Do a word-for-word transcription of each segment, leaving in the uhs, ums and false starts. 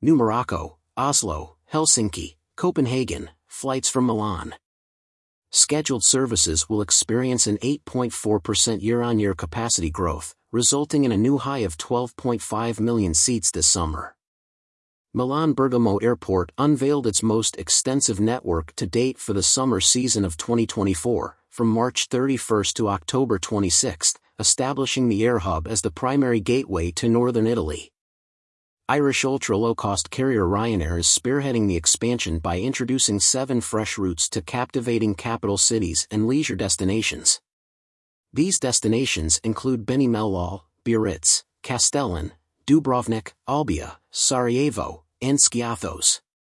New Morocco, Oslo, Helsinki, Copenhagen, flights from Milan. Scheduled services will experience an eight point four percent year-on-year capacity growth, resulting in a new high of twelve point five million seats this summer. Milan Bergamo Airport unveiled its most extensive network to date for the summer season of twenty twenty-four, from March thirty-first to October twenty-sixth, establishing the air hub as the primary gateway to northern Italy. Irish ultra-low-cost carrier Ryanair is spearheading the expansion by introducing seven fresh routes to captivating capital cities and leisure destinations. These destinations include Beni Mellal, Biarritz, Castellan, Dubrovnik, Olbia, Sarajevo, and Skiathos.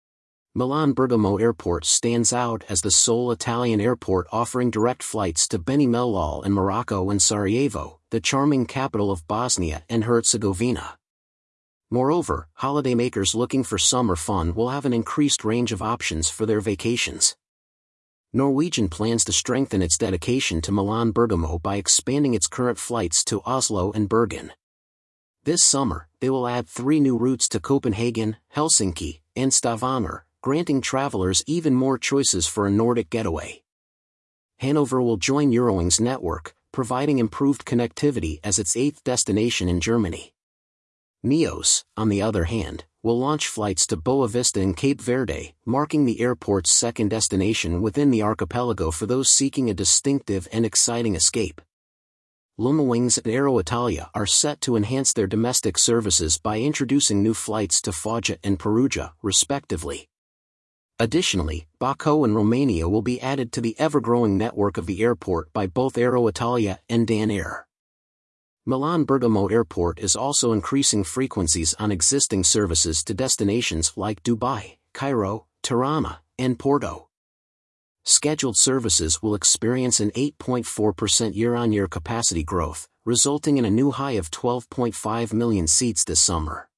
Milan Bergamo Airport stands out as the sole Italian airport offering direct flights to Beni Mellal and Morocco and Sarajevo, the charming capital of Bosnia and Herzegovina. Moreover, holidaymakers looking for summer fun will have an increased range of options for their vacations. Norwegian plans to strengthen its dedication to Milan Bergamo by expanding its current flights to Oslo and Bergen. This summer, they will add three new routes to Copenhagen, Helsinki, and Stavanger, granting travelers even more choices for a Nordic getaway. Hanover will join Eurowings network, providing improved connectivity as its eighth destination in Germany. Neos, on the other hand, will launch flights to Boa Vista in Cape Verde, marking the airport's second destination within the archipelago for those seeking a distinctive and exciting escape. Lumawings and Aero Italia are set to enhance their domestic services by introducing new flights to Foggia and Perugia, respectively. Additionally, Bacău and Romania will be added to the ever-growing network of the airport by both Aero Italia and Dan Air. Milan Bergamo Airport is also increasing frequencies on existing services to destinations like Dubai, Cairo, Tirana, and Porto. Scheduled services will experience an eight point four percent year-on-year capacity growth, resulting in a new high of twelve point five million seats this summer.